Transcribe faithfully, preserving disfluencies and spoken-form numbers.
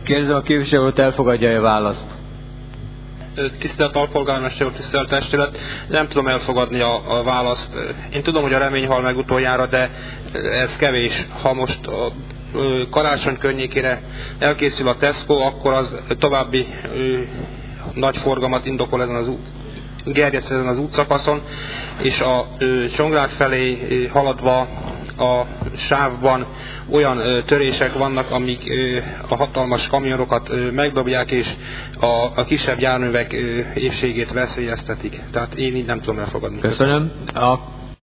Kérdezem, a képviselő úr elfogadja a választ? Tisztelt alpolgármester úr, tisztelt testület, nem tudom elfogadni a, a választ. Én tudom, hogy a remény hal meg utoljára, de ez kevés. Ha most a karácsony környékére elkészül a Tesco, akkor az további ö, nagy forgalmat indokol ezen az út. gerjeszt ezen az útszakaszon, és a ö, Csongrád felé ö, haladva a sávban olyan ö, törések vannak, amik ö, a hatalmas kamionokat ö, megdobják, és a, a kisebb járművek ö, épségét veszélyeztetik. Tehát én így nem tudom elfogadni. Köszönöm. A